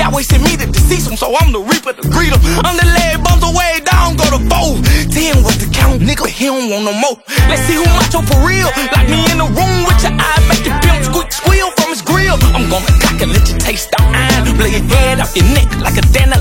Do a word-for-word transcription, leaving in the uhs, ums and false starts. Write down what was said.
Yahweh sent me to decease him, so I'm the reaper to greet him. I'm the leg bumps away down, go to four. Ten was the count, nigga, he don't want no more. Let's see who macho for real. Lock me in the room with your eye, make your pimp squeak squeal from his grill. I'm gonna cock and let you taste the iron, blow your head off your neck like a dandelion.